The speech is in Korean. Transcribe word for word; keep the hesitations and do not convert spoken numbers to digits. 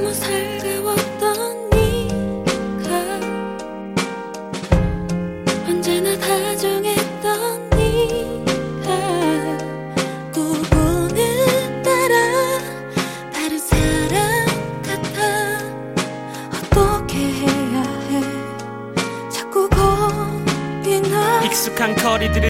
너무 살가웠던 네가 언제나 다정했던 네가 오늘따라 다른 사람 같아. 어떻게 해야 해 자꾸 겁이 나. 익숙한 거리들을